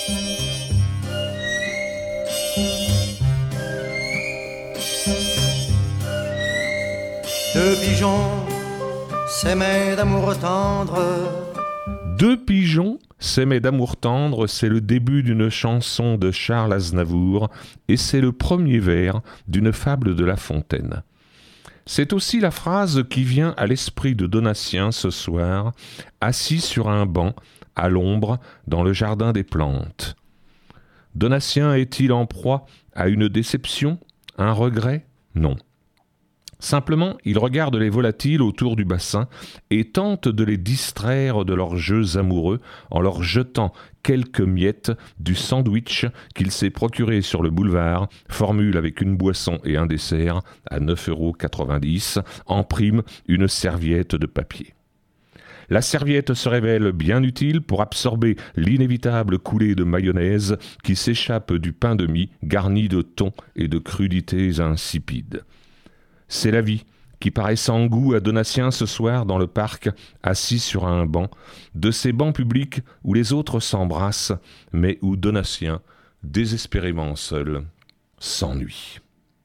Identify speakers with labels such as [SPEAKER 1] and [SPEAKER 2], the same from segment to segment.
[SPEAKER 1] Deux pigeons s'aimaient d'amour tendre.
[SPEAKER 2] Deux pigeons s'aimaient d'amour tendre, c'est le début d'une chanson de Charles Aznavour et c'est le premier vers d'une fable de La Fontaine. C'est aussi la phrase qui vient à l'esprit de Donatien ce soir, assis sur un banc, à l'ombre, dans le jardin des plantes. Donatien est-il en proie à une déception, un regret ? Non. Simplement, il regarde les volatiles autour du bassin et tente de les distraire de leurs jeux amoureux en leur jetant quelques miettes du sandwich qu'il s'est procuré sur le boulevard, formule avec une boisson et un dessert à 9,90 €, en prime une serviette de papier. La serviette se révèle bien utile pour absorber l'inévitable coulée de mayonnaise qui s'échappe du pain de mie garni de thon et de crudités insipides. C'est la vie qui paraît sans goût à Donatien ce soir dans le parc, assis sur un banc, de ces bancs publics où les autres s'embrassent, mais où Donatien, désespérément seul, s'ennuie.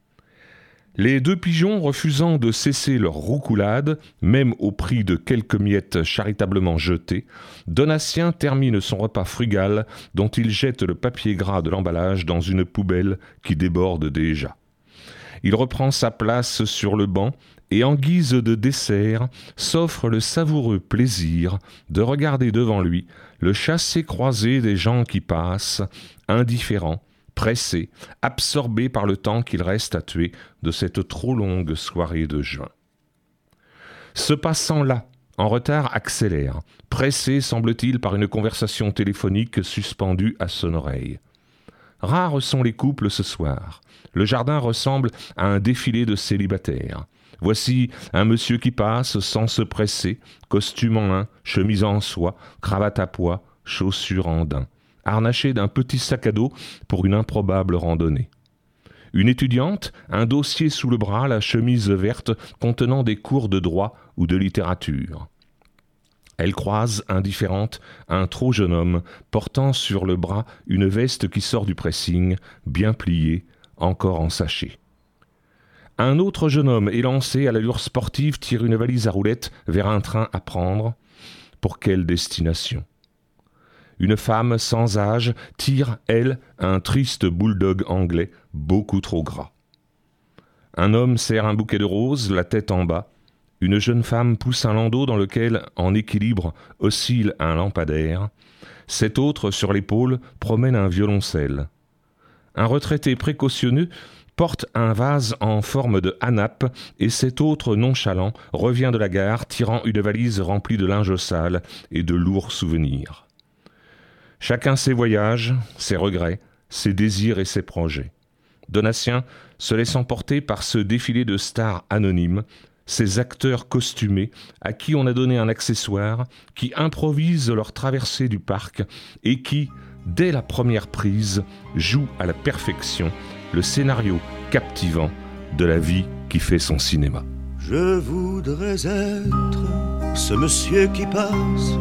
[SPEAKER 2] Les deux pigeons refusant de cesser leur roucoulade, même au prix de quelques miettes charitablement jetées, Donatien termine son repas frugal dont il jette le papier gras de l'emballage dans une poubelle qui déborde déjà. Il reprend sa place sur le banc et en guise de dessert s'offre le savoureux plaisir de regarder devant lui le chassé-croisé des gens qui passent, indifférents, pressés, absorbés par le temps qu'il reste à tuer de cette trop longue soirée de juin. Ce passant-là, en retard, accélère, pressé, semble-t-il, par une conversation téléphonique suspendue à son oreille. Rares sont les couples ce soir. Le jardin ressemble à un défilé de célibataires. Voici un monsieur qui passe sans se presser, costume en lin, chemise en soie, cravate à pois, chaussures en daim, harnaché d'un petit sac à dos pour une improbable randonnée. Une étudiante, un dossier sous le bras, la chemise verte contenant des cours de droit ou de littérature. Elle croise, indifférente, un trop jeune homme portant sur le bras une veste qui sort du pressing, bien pliée, encore en sachet. Un autre jeune homme élancé à l'allure sportive tire une valise à roulettes vers un train à prendre. Pour quelle destination ? Une femme sans âge tire, elle, un triste bulldog anglais beaucoup trop gras. Un homme serre un bouquet de roses, la tête en bas. Une jeune femme pousse un landau dans lequel, en équilibre, oscille un lampadaire. Cet autre, sur l'épaule, promène un violoncelle. Un retraité précautionneux porte un vase en forme de hanap et cet autre nonchalant revient de la gare tirant une valise remplie de linge sale et de lourds souvenirs. Chacun ses voyages, ses regrets, ses désirs et ses projets. Donatien se laisse emporter par ce défilé de stars anonymes, ces acteurs costumés à qui on a donné un accessoire, qui improvisent leur traversée du parc et qui, dès la première prise, jouent à la perfection le scénario captivant de la vie qui fait son cinéma.
[SPEAKER 3] Je voudrais être ce monsieur qui passe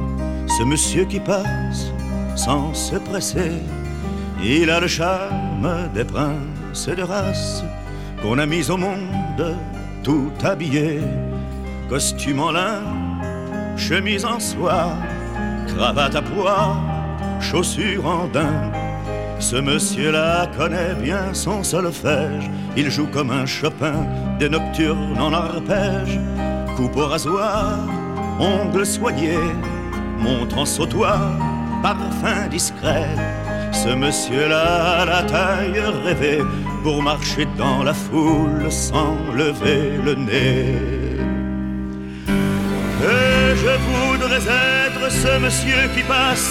[SPEAKER 3] sans se presser. Il a le charme des princes de race qu'on a mis au monde tout habillé, costume en lin, chemise en soie, cravate à pois, chaussures en daim. Ce monsieur-là connaît bien son solfège, il joue comme un Chopin des nocturnes en arpège. Coupe au rasoir, ongles soignés, montre en sautoir, parfum discret. Ce monsieur-là a la taille rêvée pour marcher dans la foule sans lever le nez. Et je voudrais être ce monsieur qui passe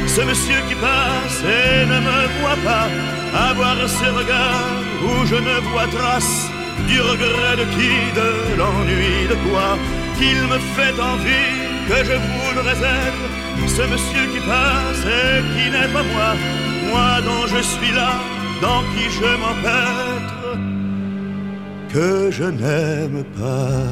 [SPEAKER 3] et ne me voit pas, avoir ce regard où je ne vois trace du regret de qui, de l'ennui de quoi, qu'il me fait envie, que je voudrais être ce monsieur qui passe et qui n'est pas moi, moi dont je suis là, dans qui je m'empêtre, que je n'aime pas.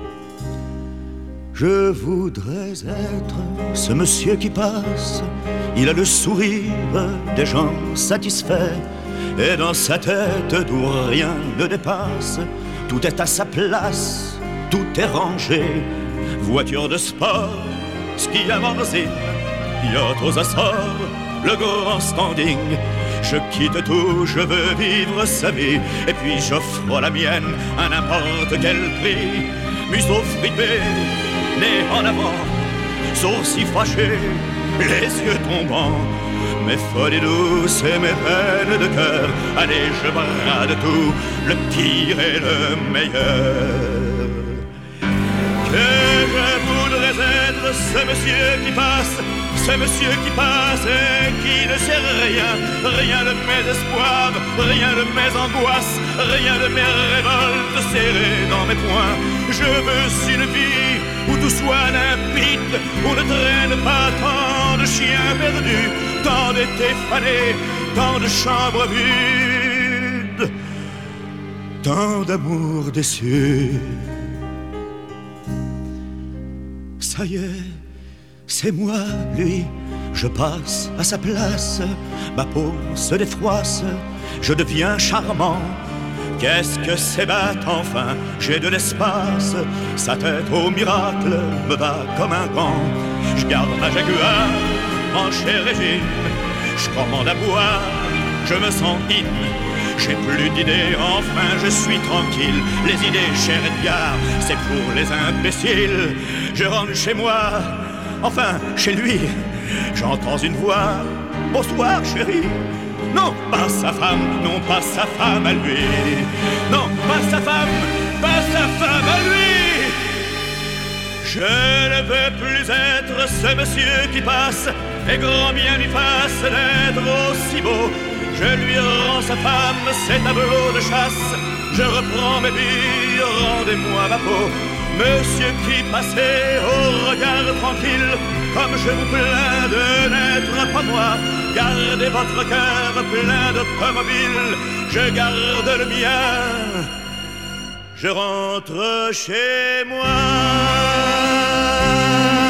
[SPEAKER 3] Je voudrais être ce monsieur qui passe, il a le sourire des gens satisfaits. Et dans sa tête d'où rien ne dépasse, tout est à sa place, tout est rangé. Voiture de sport, ski à Morzine, yacht aux Açores, le go en standing. Je quitte tout, je veux vivre sa vie, et puis j'offre la mienne à n'importe quel prix. Museau fripé, nez en avant, sourcils fâchés, les yeux tombants, mes folies douces et mes peines de cœur. Allez, je brade tout, le pire et le meilleur. Que je voudrais être ce monsieur qui passe, ce monsieur qui passe et qui ne sait rien, rien de mes espoirs, rien de mes angoisses, rien de mes révoltes serrées dans mes poings. Je veux une vie où tout soit limpide, où ne traîne pas tant de chiens perdus, tant d'étés fanés, tant de chambres vides, tant d'amour déçu. Ça y est, c'est moi, lui, je passe à sa place, ma peau se défroisse, je deviens charmant. Qu'est-ce que c'est bête, enfin, j'ai de l'espace, sa tête au miracle me va comme un gant. Je garde ma Jaguar en cher régime, je commande à boire, je me sens in. J'ai plus d'idées, enfin je suis tranquille. Les idées, cher Edgar, c'est pour les imbéciles. Je rentre chez moi, enfin chez lui, j'entends une voix. Bonsoir chérie. Non, pas sa femme, non pas sa femme à lui. Non, pas sa femme, pas sa femme à lui. Je ne veux plus être ce monsieur qui passe, et grand bien lui fasse d'être aussi beau. Je lui rends sa femme, ses tableaux de chasse. Je reprends mes billes, rendez-moi ma peau. Monsieur qui passait au regard tranquille, comme je vous plains de n'être pas moi. Gardez votre cœur plein d'automobiles, je garde le mien, je rentre chez moi.